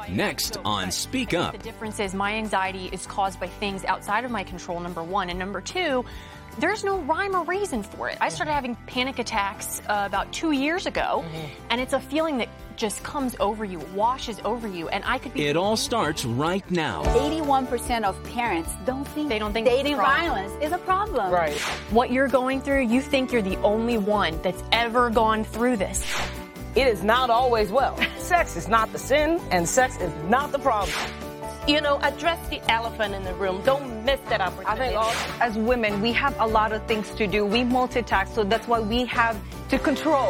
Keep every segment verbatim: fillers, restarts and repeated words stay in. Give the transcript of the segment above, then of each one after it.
Next on Speak Up. The difference is my anxiety is caused by things outside of my control, number one. And number two, there's no rhyme or reason for it. I started having panic attacks uh, about two years ago, mm-hmm. and it's a feeling that just comes over you, washes over you, and I could be... It all starts right now. eighty-one percent of parents don't think, they don't think dating violence is a problem. Right. What you're going through, you think you're the only one that's ever gone through this. It is not always well. Sex is not the sin, and sex is not the problem. You know, address the elephant in the room. Don't miss that opportunity. I think all, as women, we have a lot of things to do. We multitask, so that's why we have to control.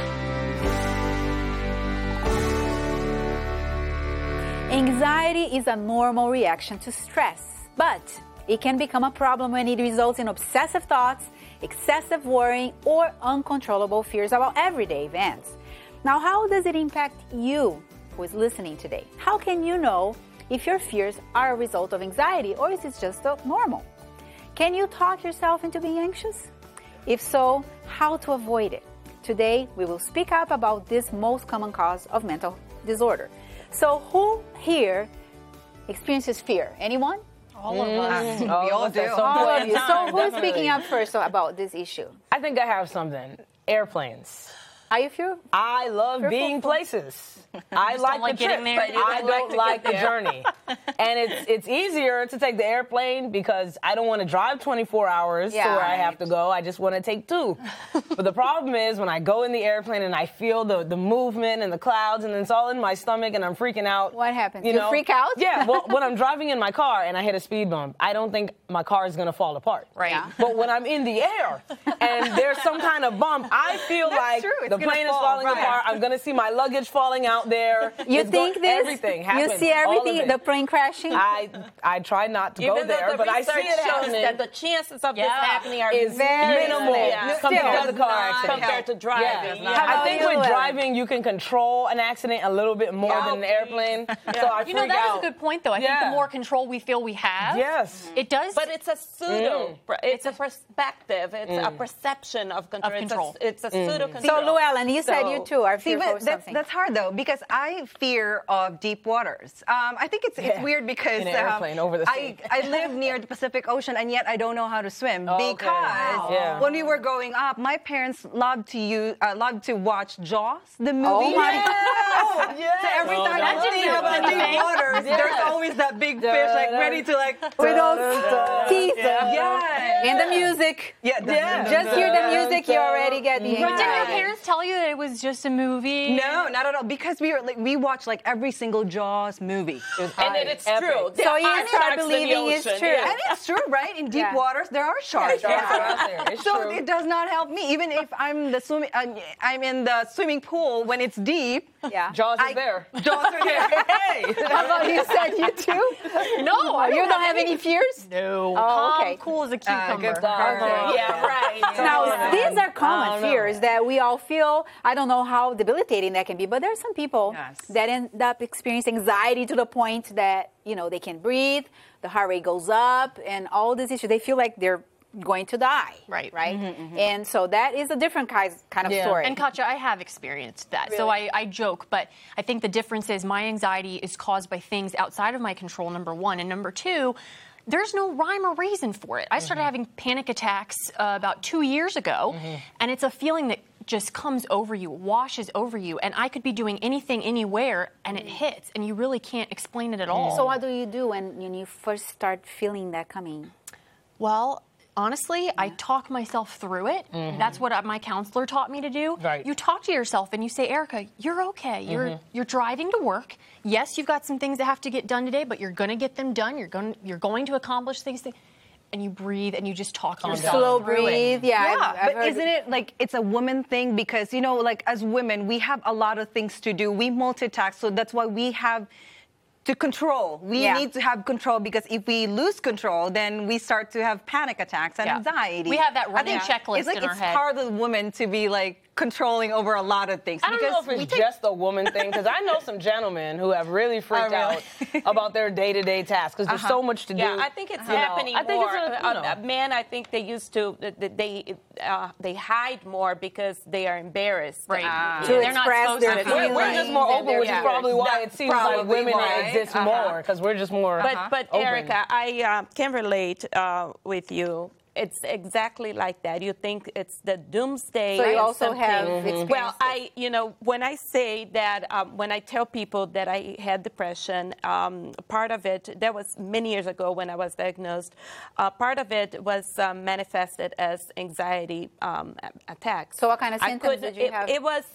Anxiety is a normal reaction to stress, but it can become a problem when it results in obsessive thoughts, excessive worrying, or uncontrollable fears about everyday events. Now, how does it impact you who is listening today? How can you know if your fears are a result of anxiety or is it just a normal? Can you talk yourself into being anxious? If so, how to avoid it? Today, we will speak up about this most common cause of mental disorder. So who here experiences fear? Anyone? All of us. Mm. All we all do. All of you. So who's speaking up first about this issue? I think I have something. Airplanes. Are you fear? I love fearful? being places. I like, like the trip, getting there. but I don't like the journey. And it's it's easier to take the airplane because I don't want to drive twenty-four hours Yeah, to where right. I have to go. I just want to take two. But the problem is when I go in the airplane and I feel the, the movement and the clouds and it's all in my stomach and I'm freaking out. What happens? You, You know? freak out? Yeah. Well, when I'm driving in my car and I hit a speed bump, I don't think my car is going to fall apart. Right. Yeah. But when I'm in the air and there's some kind of bump, I feel like true. It's the gonna plane is fall, falling right. apart. I'm going to see my luggage falling out there. You It's think go- this? Everything happens. You see all of everything, it. the plane crashing? I I try not to Even go though there, the but I see research it shows happening. that the chances of Yeah. this happening are Is very minimal slim. Yeah. compared Still to the car does not accident. compared to driving. Yeah. Yeah. How I think about with you, Ellen? driving, you can control an accident a little bit more Yeah. than an airplane. So I You know, freak that is out. a good point, though. I think Yeah. the more control we feel we have, Yes. it does. But it's a pseudo. Mm. It's a perspective. It's a perception of control. Of control. It's a, it's a pseudo So, control. Llewellyn, you said you too are See, fearful but of that's, something. that's hard though because I fear of deep waters. Um, I think it's it's Yeah. weird because In an um, airplane over the I sea. I live near the Pacific Ocean and yet I don't know how to swim Oh, okay. because Wow. Yeah. when we were growing up, my parents loved to use uh, loved to watch Jaws, the movie. Oh my Oh, yes. So every Oh, time that I didn't think happen about to deep me. waters, Yes. there's always that big fish like ready to like With those teeth. Yeah. And the music. Yeah, the- Yeah. Just hear the music, you already get the But didn't your anxiety. parents tell you that it was just a movie? No, not at all. Because we were like we watch like every single Jaws movie. and then it's Epic. true. There So you are start sharks in the believing it's ocean. true. Yeah. And it's true, right? In deep Yeah. waters, there are sharks. Sharks are out there. It's so true. it does not help me. Even if I'm the swimming, I'm, I'm in the swimming pool when it's deep. Yeah. Jaws is I- there. Jaws are there. Hey. How about you said you too? No, I You don't have any fears? No. Oh, Calm, okay. cool as a cucumber. good for her. Okay. Yeah, right. Now, these are I common don't know. fears that we all feel. I don't know how debilitating that can be, but there are some people Yes. that end up experiencing anxiety to the point that, you know, they can't breathe, the heart rate goes up, and all these issues. They feel like they're going to die. Right. Right? And so that is a different kind kind of Yeah. story. And Katja, I have experienced that. So I, I joke, but I think the difference is my anxiety is caused by things outside of my control, number one. And number two, there's no rhyme or reason for it. I started having panic attacks uh, about two years ago, and it's a feeling that just comes over you, washes over you, and I could be doing anything, anywhere, and it hits, and you really can't explain it at all. So what do you do when, when you first start feeling that coming? Well, honestly, I talk myself through it. That's what uh, my counselor taught me to do. Right. You talk to yourself and you say, Erica, you're okay. You're you're driving to work. Yes, you've got some things that have to get done today, but you're going to get them done. You're going you're going to accomplish things. And you breathe and you just talk yourself Slow through it. breathe. Yeah. Yeah, I've- I've but heard- isn't it like it's a woman thing? Because, you know, like as women, we have a lot of things to do. We multitask, so that's why we have to control. We Yeah. need to have control because if we lose control, then we start to have panic attacks and Yeah. anxiety. We have that I running think checklist it's like in our it's head. hard of women to be like controlling over a lot of things. I don't know if it's take- just a woman thing, because I know some gentlemen who have really freaked Oh, really? out about their day-to-day tasks, because Uh-huh. there's so much to do. Yeah, I think it's you know. happening I think more. it's a, you know. uh, men, I think they used to they uh, they hide more because they are embarrassed. Right. Uh, To They're not express supposed their to. feelings. We're, we're just more open, which Yeah. is probably why it That's seems like probably women why. exist Uh-huh. more, because we're just more But Uh-huh. but open. Erica, I uh, can relate uh, with you. It's exactly like that. You think it's the doomsday. So you and also something- have Mhm. experienced Well, it. I, you know, when I say that, um, when I tell people that I had depression, um, part of it, that was many years ago when I was diagnosed, uh, part of it was um, manifested as anxiety um, a- attacks. So what kind of I symptoms could- did you it, have? It was...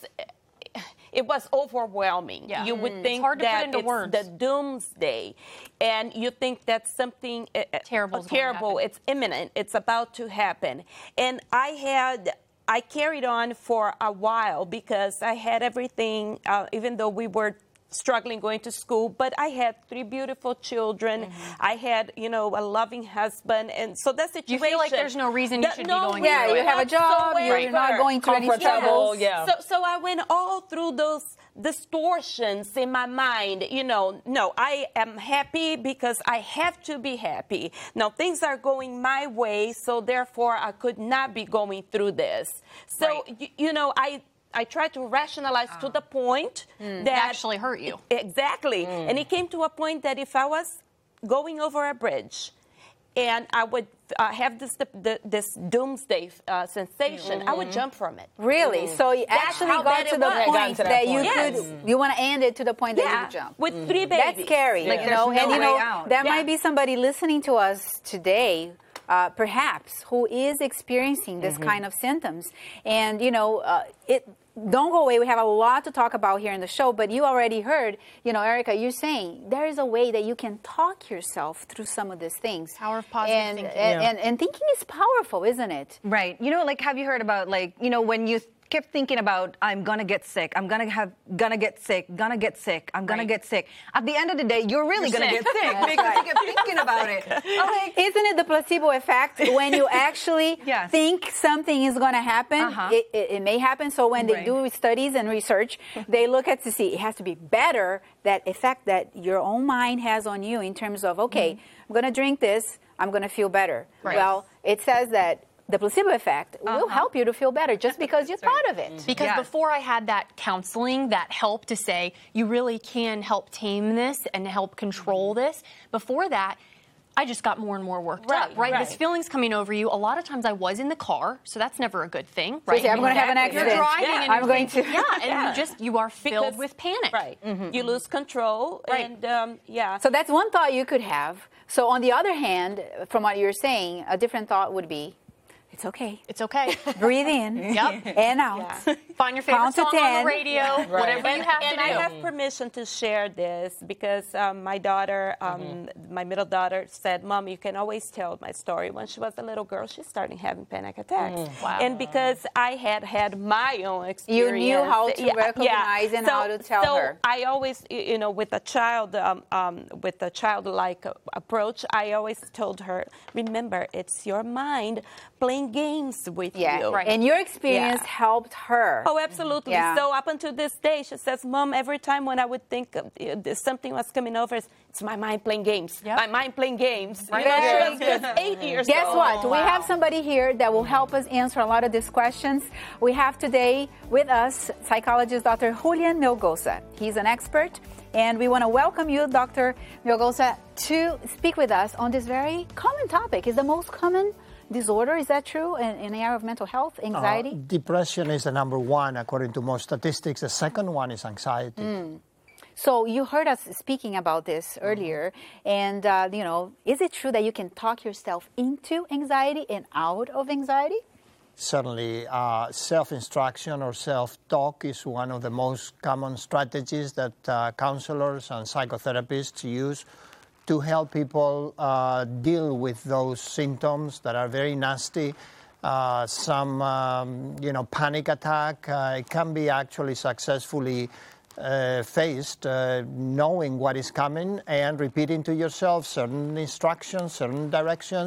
It was overwhelming. Yeah. You would Mm. think It's hard to put that into it's words. the doomsday, and you think that something uh, uh, Terrible is going to terrible. happen. It's imminent. It's about to happen. And I had. I carried on for a while because I had everything, uh, even though we were struggling going to school, but I had three beautiful children. Mm-hmm. I had, you know, a loving husband, and so that situation. You feel like there's no reason you that- should be no going Yeah, through you it. have a job, you're not whatsoever. going through any Comfortable, struggles. yeah. So, so I went all through those distortions in my mind. You know, no, I am happy because I have to be happy. Now, things are going my way, so therefore I could not be going through this. So, Right. you, you know, I. I tried to rationalize to the point that It actually hurt you. Exactly. And it came to a point that if I was going over a bridge and I would uh, have this the, this doomsday uh, sensation, I would jump from it. Really? So you actually how got bad to it the was. Yeah, got point to that that you point. could, Yes. you want to end it to the point that you Yeah, would jump. with three babies. That's scary, Like, you know. there's And no you know, way out. there Yeah. might be somebody listening to us today, uh, perhaps, who is experiencing this kind of symptoms. And you know, uh, it. Don't go away. We have a lot to talk about here in the show, but you already heard, you know, Erica, you're saying there is a way that you can talk yourself through some of these things. Power of positive and, thinking. And, Yeah. and, and thinking is powerful, isn't it? Right. You know, like, have you heard about, like, you know, when you kept thinking about, I'm gonna get sick, I'm gonna have, gonna get sick, gonna get sick, I'm gonna Right. get sick. At the end of the day, you're really You're gonna sick. get sick That's because right. you kept thinking about it. I'm like, Isn't it the placebo effect when you actually Yes. think something is going to happen? Uh-huh. It, it, it may happen. So when they Right. do studies and research, they look at to see it has to be better, that effect that your own mind has on you in terms of, okay, I'm going to drink this, I'm going to feel better. Right. Well, it says that the placebo effect will help you to feel better just because you thought of it. Because Yes. before I had that counseling, that help to say, you really can help tame this and help control this, before that, I just got more and more worked Right, up, right? right. This feeling's coming over you. A lot of times I was in the car, so that's never a good thing, So you right? say, I'm going to have an Exactly. accident. You're driving Yeah. and I'm you're going thinking, to. yeah, and Yeah. you just, you are filled Because- with panic. Right. You lose control. Right. And, um, yeah. So that's one thought you could have. So on the other hand, from what you're saying, a different thought would be, it's okay. It's okay. Breathe in Yep. and out. Yeah. Find your favorite Count to song on ten. the radio, whatever you have and to I do. have permission to share this because um, my daughter, um, Mm-hmm. my middle daughter, said, "Mom, you can always tell my story." When she was a little girl, she started having panic attacks, Mm. Wow. and because I had had my own experience, knew how to yeah, recognize yeah. and So- how to tell so her. I always, y- you know, with a child, um, um, with a childlike uh, approach, I always told her, "Remember, it's your mind playing games with Yeah. you." Right. And your experience Yeah. helped her. Oh, absolutely. Yeah. So up until this day, she says, "Mom, every time when I would think of, uh, there's something was coming over, it's, it's my mind playing games. Yep. My mind playing games." You Right. know, Very she was just eight years Guess old. what? We wow. have somebody here that will help us answer a lot of these questions. We have today with us psychologist Doctor Julian Melgoza. He's an expert, and we want to welcome you, Doctor Melgoza, to speak with us on this very common topic. It's the most common disorder, is that true, in, in the area of mental health, anxiety? Uh, depression is the number one, according to most statistics. The second one is anxiety. Mm. So you heard us speaking about this earlier, and uh, you know, is it true that you can talk yourself into anxiety and out of anxiety? Certainly, uh, self-instruction or self-talk is one of the most common strategies that uh, counselors and psychotherapists use to help people uh, deal with those symptoms that are very nasty. Uh, some, um, you know, panic attack, uh, it can be actually successfully uh, faced, uh, knowing what is coming and repeating to yourself certain instructions, certain directions,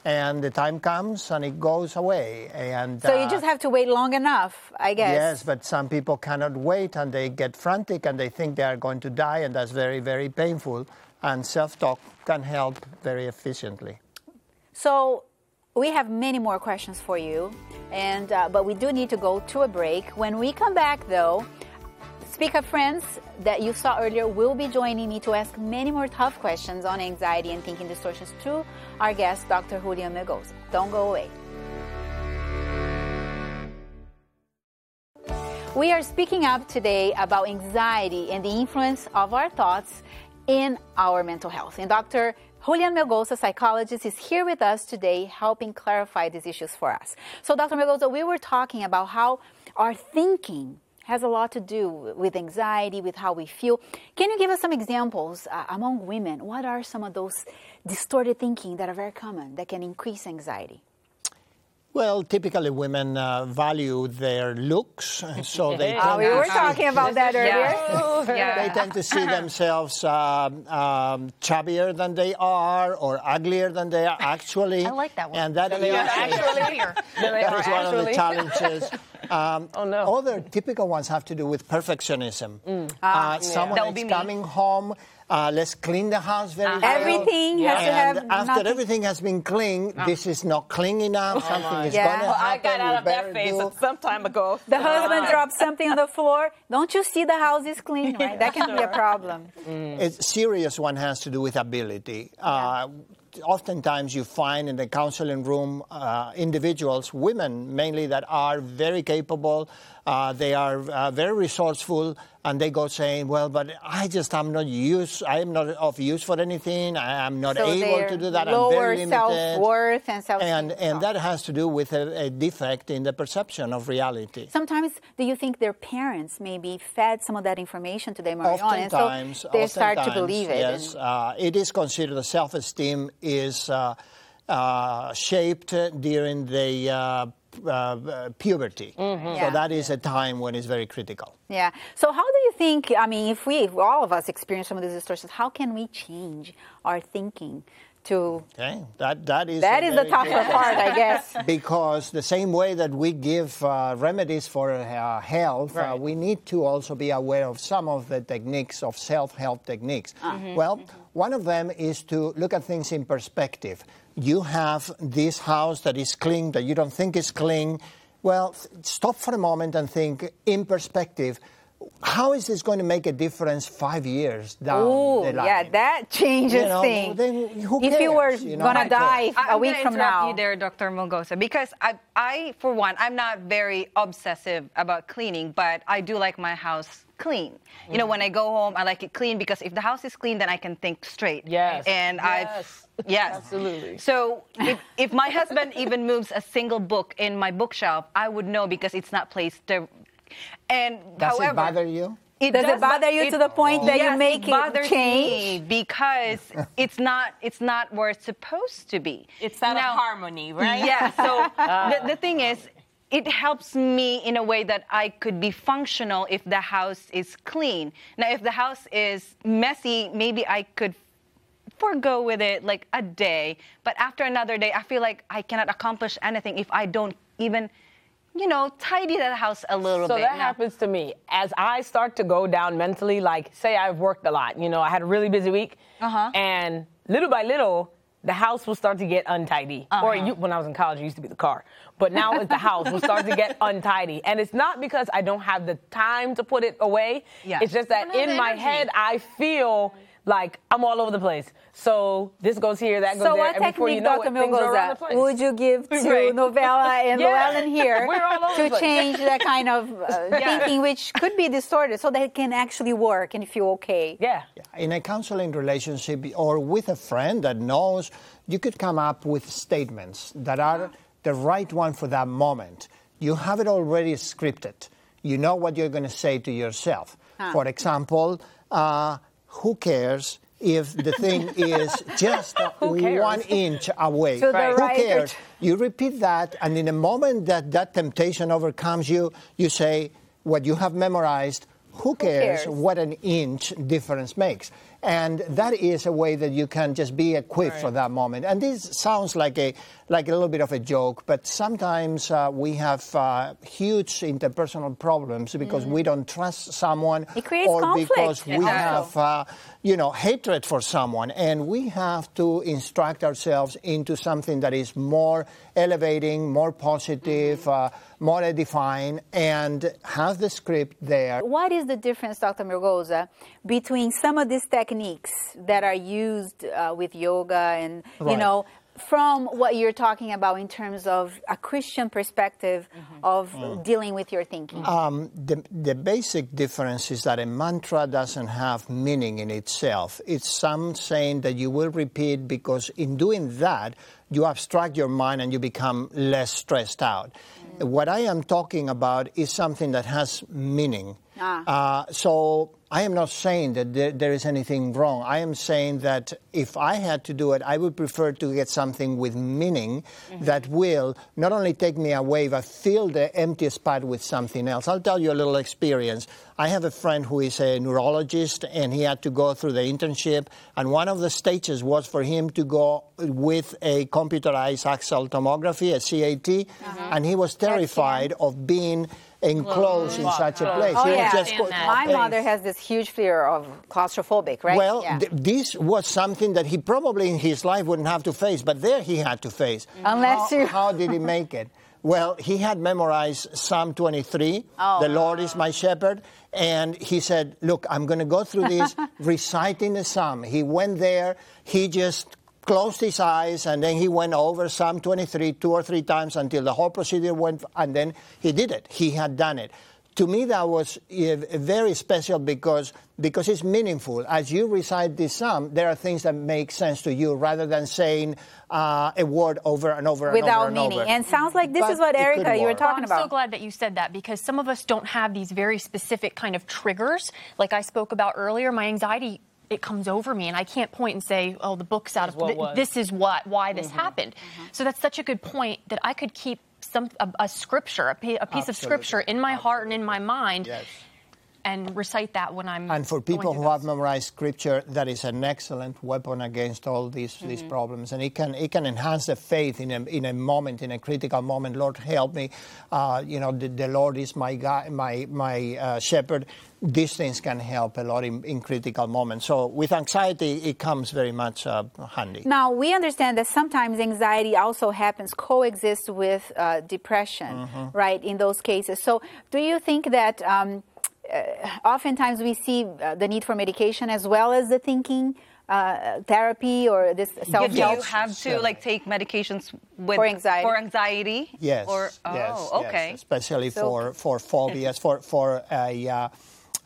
and the time comes and it goes away. And So you uh, just have to wait long enough, I guess. Yes, but some people cannot wait and they get frantic and they think they are going to die, and that's very, very painful. And self-talk can help very efficiently. So we have many more questions for you, and uh, but we do need to go to a break. When we come back, though, Speak Up friends that you saw earlier will be joining me to ask many more tough questions on anxiety and thinking distortions to our guest, Doctor Julian Melgoza. Don't go away. We are speaking up today about anxiety and the influence of our thoughts in our mental health. And Doctor Julian Melgoza, psychologist, is here with us today helping clarify these issues for us. So, Doctor Melgoza, we were talking about how our thinking has a lot to do with anxiety, with how we feel. Can you give us some examples uh, among women? What are some of those distorted thinking that are very common that can increase anxiety? Well, typically women uh, value their looks, so they Uh, tend we to were see- talking about that earlier. They tend to see themselves um, um, chubbier than they are or uglier than they are actually. I like that one. And that is, Actually, that is one of the actually. challenges. Um, Oh, no. Other typical ones have to do with perfectionism. Mm. Uh, someone That would is be me. coming home, uh, let's clean the house very well. Everything has to have And after nothing- everything has been cleaned, this is not clean enough. Something is Yeah. going to Well, happen. I got out we of that better phase do- some time ago. The husband drops something on the floor. Don't you see the house is clean, right? That can be a problem. A serious one has to do with ability. Uh, oftentimes you find in the counseling room uh, individuals, women mainly, that are very capable, uh, they are uh, very resourceful, and they go saying, well, but I just am not use, I am not of use for anything, I am not So able they're to do that, I'm lower very limited. self-worth and self And, and that has to do with a, a defect in the perception of reality. Sometimes, do you think their parents maybe fed some of that information to them early on, and so Oftentimes, they start to oftentimes, believe it? Yes, and- uh, it is considered the self-esteem is uh, uh, shaped during the uh, uh, puberty. Yeah. So that is a time when it's very critical. Yeah. So how do you think, I mean, if we, if all of us experience some of these distortions, how can we change our thinking to... Okay, that that is That a is the very tougher good- part, I guess. Because the same way that we give uh, remedies for uh, health, uh, we need to also be aware of some of the techniques of self-help techniques. Well, one of them is to look at things in perspective. You have this house that is clean, that you don't think is clean. Well, stop for a moment and think in perspective. How is this going to make a difference five years down Ooh, the line? yeah, that changes You know, things. then who If you were cares, you know? gonna Who die cares? a I'm week gonna from interrupt now, you there, Doctor Melgoza, because I, I, for one, I'm not very obsessive about cleaning, but I do like my house clean. You know, when I go home, I like it clean because if the house is clean, then I can think straight. Yes. And I, Yes. yes, Absolutely. So if, if my husband even moves a single book in my bookshelf, I would know because it's not placed there. And Does however, it bother you? It Does it does bother bo- you to the point that you yes, make it it bothers change? me because it's not it's not where it's supposed to be. It's out Now- of harmony, right? Yeah. So the, the thing is, it helps me in a way that I could be functional if the house is clean. Now, if the house is messy, maybe I could forego with it like a day. But after another day, I feel like I cannot accomplish anything if I don't even, you know, tidy the house a little So bit. that Now- happens to me. As I start to go down mentally, like, say I've worked a lot, you know, I had a really busy week, Uh-huh. and little by little, the house will start to get untidy. Or you, when I was in college, it used to be the car. But now it's the house will start to get untidy. And it's not because I don't have the time to put it away. Yeah. It's just that don't have in the my energy. head, I feel like I'm all over the place. So this goes here, that goes So there, what and before you technique, know Doctor it, things are around the Melgoza, place. would you give to Right. Novella and Yeah. Llewellyn here We're all over to the place. change that kind of uh, thinking, which could be distorted, so that it can actually work and feel okay? Yeah. In a counseling relationship or with a friend that knows, you could come up with statements that are the right one for that moment. You have it already scripted. You know what you're going to say to yourself. For example, uh, who cares if the thing is just cares? one inch away? To the Who right. cares? You repeat that, and in the moment that that temptation overcomes you, you say what you have memorized, who cares, cares? what an inch difference makes? And that is a way that you can just be equipped right. for that moment. And this sounds like a like a little bit of a joke, but sometimes uh, we have uh, huge interpersonal problems because mm. we don't trust someone, it creates or conflict. because we exactly. have, uh, you know, hatred for someone, and we have to instruct ourselves into something that is more elevating, more positive, mm. uh, more edifying, and have the script there. What is the difference, Doctor Melgoza, between some of these techniques that are used uh, with yoga and, right. you know, from what you're talking about in terms of a Christian perspective mm-hmm. of mm. dealing with your thinking? Um, the, the basic difference is that a mantra doesn't have meaning in itself. It's some saying that you will repeat because in doing that, you abstract your mind and you become less stressed out. Mm. What I am talking about is something that has meaning. Ah. Uh, so I am not saying that there, there is anything wrong. I am saying that if I had to do it, I would prefer to get something with meaning mm-hmm. that will not only take me away, but fill the empty spot with something else. I'll tell you a little experience. I have a friend who is a neurologist, and he had to go through the internship, and one of the stages was for him to go with a computerized axial tomography, a C A T, uh-huh. and he was terrified of being enclosed in such a place. Oh, he yeah. was just My mother has this huge fear of claustrophobic, right? Well, yeah. th- this was something that he probably in his life wouldn't have to face, but there he had to face. Unless how, you... how did he make it? Well, he had memorized Psalm twenty-three, oh. the Lord is my shepherd, and he said, look, I'm going to go through this reciting the Psalm. He went there, he just closed his eyes, and then he went over Psalm twenty-three two or three times until the whole procedure went, and then he did it. He had done it. To me, that was uh, very special because because it's meaningful. As you recite this psalm, there are things that make sense to you rather than saying uh, a word over and over and without over and meaning. over. And sounds like this But is what, Erica, you were talking well, I'm about. I'm so glad that you said that because some of us don't have these very specific kind of triggers. Like I spoke about earlier, my anxiety, it comes over me and I can't point and say, oh, the book's out of, th- this is what, why this mm-hmm. happened. Mm-hmm. So that's such a good point that I could keep some a, a scripture, a, p- a piece Absolutely. Of scripture in my Absolutely. Heart and in my mind yes. and recite that when I'm And for people who this. have memorized scripture, that is an excellent weapon against all these, mm-hmm. these problems. And it can it can enhance the faith in a, in a moment, in a critical moment. Lord, help me. Uh, you know, the, the Lord is my guy, my, my uh, shepherd. These things can help a lot in, in critical moments. So with anxiety, it comes very much uh, handy. Now, we understand that sometimes anxiety also happens, coexists with uh, depression, mm-hmm. right, in those cases. So do you think that um, uh, oftentimes we see uh, the need for medication as well as the thinking uh, therapy or this self-help? Do you have to like take medications with, for anxiety? For anxiety? Yes. Or, oh, yes, okay. Yes. Especially so, for, for phobias, for, for a... Uh, Uh,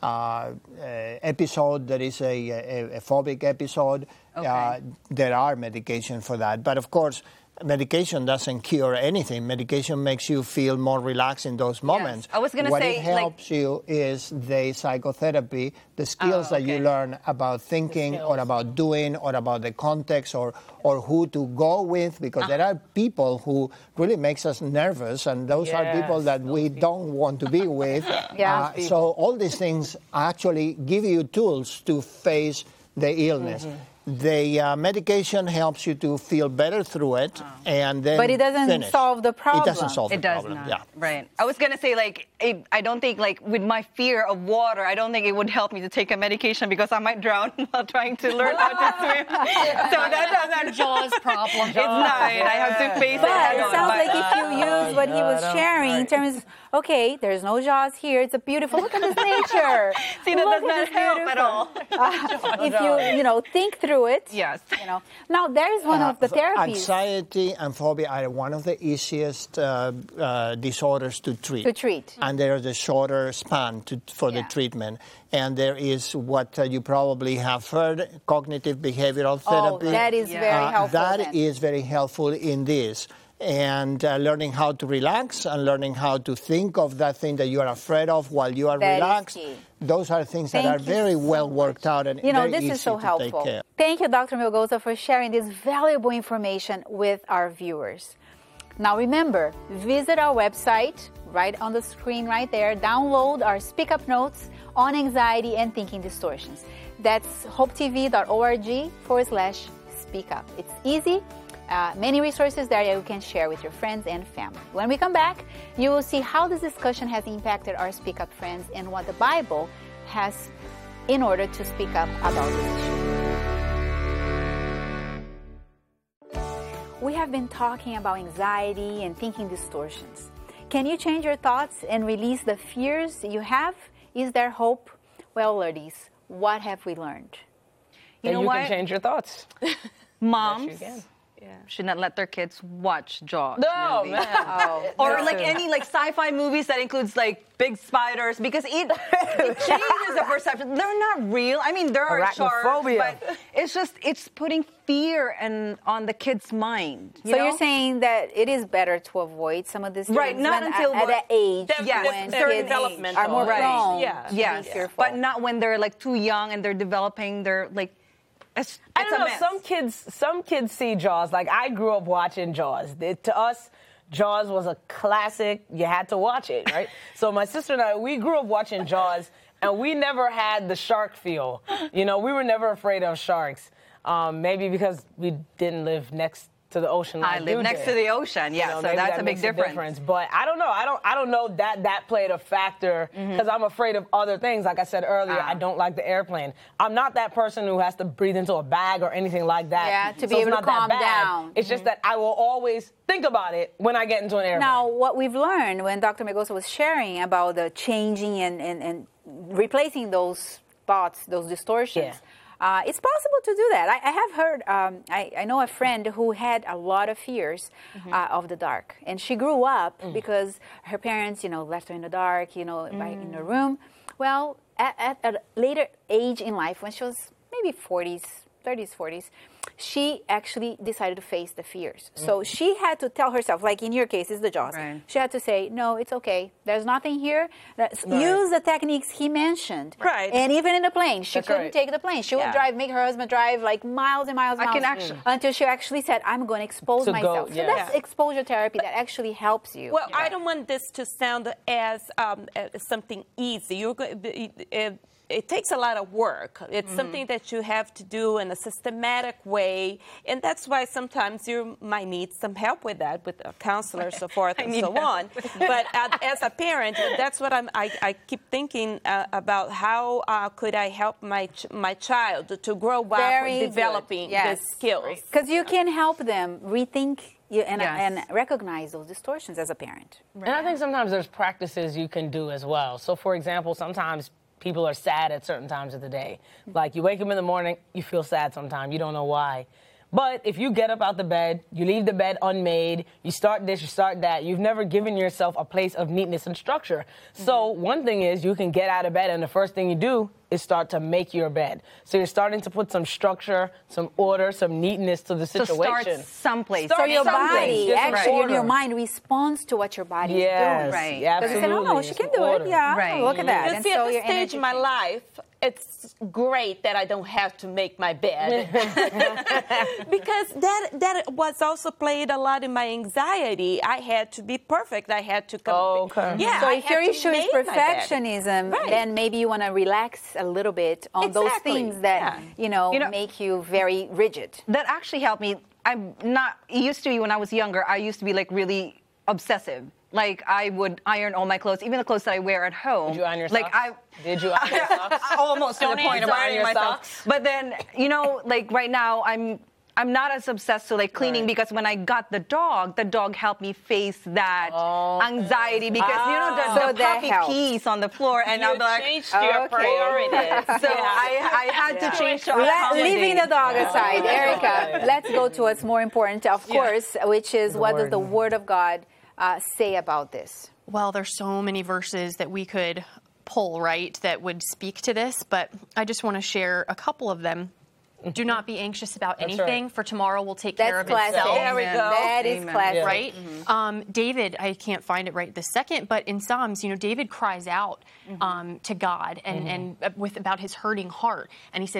uh, episode that is a, a, a phobic episode. Okay. Uh, there are medication for that. But of course, medication doesn't cure anything. Medication makes you feel more relaxed in those moments. Yes. I was going to say, what it helps like, you is the psychotherapy, the skills oh, okay. that you learn about thinking or about doing or about the context or, or who to go with, because uh-huh. there are people who really makes us nervous, and those yes, are people that we people. don't want to be with. yeah. uh, so all these things actually give you tools to face the illness. Mm-hmm. The uh, medication helps you to feel better through it, oh. and then But it doesn't finish. solve the problem. It doesn't solve it the does problem. Not. Yeah. Right. I was gonna say like it, I don't think like with my fear of water, I don't think it would help me to take a medication because I might drown while trying to learn how to swim. So that doesn't Jaws problem. It's not. I have to face but it. But it sounds like if you use what he was sharing in terms of, okay, there's no Jaws here. It's a beautiful, look at this nature. See, that look does not help at all. Uh, if you, you know, think through it. Yes. You know. Now, there's one uh, of the therapies. Anxiety and phobia are one of the easiest uh, uh, disorders to treat. To treat. And there's a shorter span to, for yeah. the treatment. And there is what uh, you probably have heard, cognitive behavioral therapy. Oh, that is yeah. very uh, helpful. That then. is very helpful in this. And uh, learning how to relax and learning how to think of that thing that you are afraid of while you are that relaxed. Those are things Thank that are very so well worked out and you know, very this easy is so to helpful. take care. Thank you, Doctor Melgoza, for sharing this valuable information with our viewers. Now remember, visit our website, right on the screen right there. Download our Speak Up notes on anxiety and thinking distortions. That's hopetv.org forward slash speak up. It's easy. Uh, many resources there that you can share with your friends and family. When we come back, you will see how this discussion has impacted our Speak Up friends and what the Bible has in order to speak up about this issue. We have been talking about anxiety and thinking distortions. Can you change your thoughts and release the fears you have? Is there hope? Well, ladies, what have we learned? You know you what? can can change your thoughts. Moms Yes, you yeah. should not let their kids watch Jaws. No, movie. man. Oh, Or No. like any like sci-fi movies that includes like big spiders, because it, it changes the perception. They're not real. I mean, there are sharks, Arachnophobia. but it's just it's putting fear and on the kid's mind. You so know? you're saying that it is better to avoid some of these Right, things not when, until at, at that age Def- Yes, when their kids developmental are more Right. prone Yeah. to yes, be fearful. but not when they're like too young and they're developing. They're like, it's, I it's don't a know. mess. Some kids, some kids see Jaws. Like I grew up watching Jaws. It- to us, Jaws was a classic. You had to watch it, right? So my sister and I, we grew up watching Jaws, and we never had the shark feel. You know, we were never afraid of sharks. Um, maybe because we didn't live next to the ocean. I like live you next did. to the ocean, yeah, You know, so maybe that's that a big makes difference. But I don't know. I don't. I don't know that that played a factor because I'm afraid of other things. Like I said earlier, Ah. I don't like the airplane. I'm not that person who has to breathe into a bag or anything like that. Yeah, to be So it's able to not that calm bad. down. It's just that I will always think about it when I get into an airplane. Now, what we've learned when Doctor Megosa was sharing about the changing and, and, and replacing those thoughts, those distortions, Yeah. uh, it's possible to do that. I, I have heard, um, I, I know a friend who had a lot of fears uh, of the dark. And she grew up because her parents, you know, left her in the dark, you know, by, in the room. Well, at, at, at a later age in life, when she was maybe forties, thirties, forties, she actually decided to face the fears. So she had to tell herself, like in your case, it's the Jaws. Right. She had to say, no, it's okay. There's nothing here. That's- Right. Use the techniques he mentioned. Right. And even in the plane, she That's couldn't right. take the plane. She would Yeah. drive, make her husband drive like miles and miles and I miles. can actually- Until she actually said, I'm going to expose To go, myself. So yeah. that's Yeah. exposure therapy that actually helps you. Well, I don't want this to sound as, um, as something easy. You're go- it, it, it takes a lot of work. It's something that you have to do in a systematic way, and that's why sometimes you might need some help with that, with a counselor, so forth and need so help. on. But uh, as a parent, that's what I'm, I, I keep thinking uh, about. How uh, could I help my ch- my child to grow up Very good. developing Yes. the skills? Because you can help them rethink you, and, Yes. and recognize those distortions as a parent. And I think sometimes there's practices you can do as well. So, for example, sometimes people are sad at certain times of the day. Like you wake up in the morning, you feel sad sometimes, you don't know why. But if you get up out the bed, you leave the bed unmade, you start this, you start that, you've never given yourself a place of neatness and structure. So one thing is you can get out of bed and the first thing you do is start to make your bed. So you're starting to put some structure, some order, some neatness to the So situation. start someplace. So Start your someplace. body, Get some actually, order. your mind responds to what your body Yes, is doing. Right. yeah, Because absolutely. you say, oh, no, she It's can some do order. it. Yeah, Right. look at that. You And see, so at your this stage energy of my changes. life, it's great that I don't have to make my bed. Because that that was also played a lot in my anxiety. I had to be perfect. I had to come. Oh, okay. Yeah. So I if your had to issue is make my bed. perfectionism, Right. then maybe you want to relax a little bit on those Exactly. things that, Yeah. you, know, You know- make you very rigid. That actually helped me. I'm not, it used to be when I was younger, I used to be like really obsessive. Like I would iron all my clothes, even the clothes that I wear at home. Did you iron your like socks? I Did you iron your socks? almost to the Don't point of answer. ironing Your myself. socks? But then, you know, like right now, I'm I'm not as obsessed to like cleaning Right. because when I got the dog, the dog helped me face that Oh. anxiety because you know the, So the that puppy helps. pees on the floor, and You I'm like, changed your Okay. priorities. so I I had to change to Let, accommodate. leaving the dog aside, Erica, Right. let's go to what's more important, of course, which is The what does word. the Word of God uh, say about this? Well, there's so many verses that we could pull, right, that would speak to this, but I just want to share a couple of them. Do not be anxious about That's anything, right. for tomorrow will take care That's of classic. itself. There we go. That is Amen. classic. Right? Um, David, I can't find it right this second, but in Psalms, you know, David cries out um, to God and, and uh, with about his hurting heart, and he says,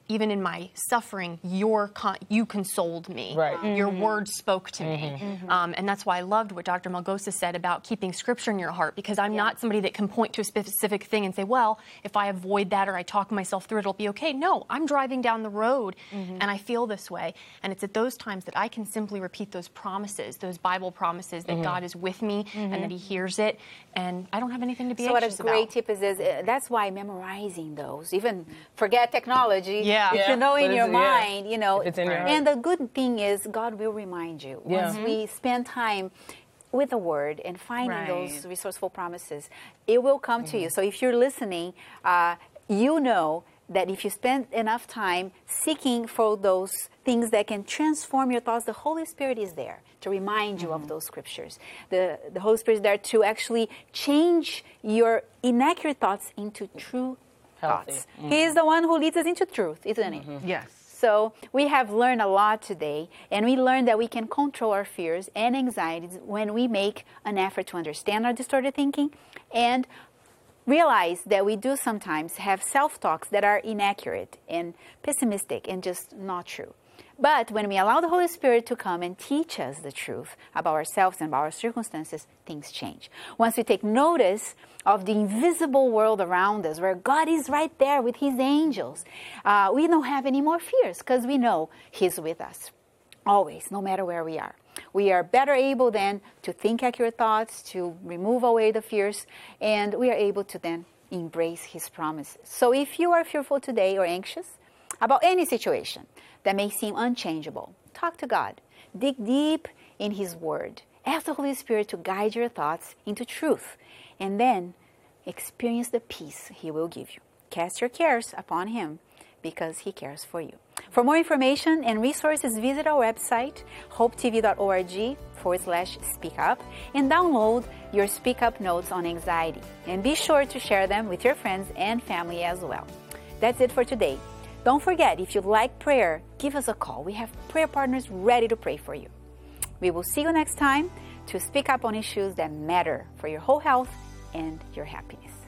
even in my suffering, your con- you consoled me. Right. Your Mm-hmm. word spoke to me. Mm-hmm. Um, and that's why I loved what Doctor Malgosa said about keeping scripture in your heart, because I'm yeah. not somebody that can point to a specific thing and say, well, if I avoid that or I talk myself through it, it'll be okay. No, I'm driving down the road mm-hmm. and I feel this way. And it's at those times that I can simply repeat those promises, those Bible promises that mm-hmm. God is with me mm-hmm. and that he hears it. And I don't have anything to be so anxious what a great about. tip is, is uh, that's why memorizing those, even forget technology, yeah. if yeah. you know in But your yeah. mind, you know, It's in your and the good thing is God will remind you. Yeah. Once Mm-hmm. we spend time with the word and finding Right. those resourceful promises, it will come Mm-hmm. to you. So if you're listening, uh, you know that if you spend enough time seeking for those things that can transform your thoughts, the Holy Spirit is there to remind you mm-hmm. of those scriptures. The, the Holy Spirit is there to actually change your inaccurate thoughts into true Healthy. thoughts. Mm-hmm. He is the one who leads us into truth, isn't Mm-hmm. he? Yes. So we have learned a lot today, and we learned that we can control our fears and anxieties when we make an effort to understand our distorted thinking and realize that we do sometimes have self-talks that are inaccurate and pessimistic and just not true. But when we allow the Holy Spirit to come and teach us the truth about ourselves and about our circumstances, things change. Once we take notice of the invisible world around us, where God is right there with his angels, uh, we don't have any more fears because we know he's with us always, no matter where we are. We are better able then to think accurate thoughts, to remove away the fears, and we are able to then embrace his promises. So if you are fearful today or anxious about any situation that may seem unchangeable, talk to God. Dig deep in his word. Ask the Holy Spirit to guide your thoughts into truth, and then experience the peace he will give you. Cast your cares upon him because he cares for you. For more information and resources, visit our website, hopetv.org forward slash speak up, and download your Speak Up notes on anxiety. And be sure to share them with your friends and family as well. That's it for today. Don't forget, if you'd like prayer, give us a call. We have prayer partners ready to pray for you. We will see you next time to speak up on issues that matter for your whole health and your happiness.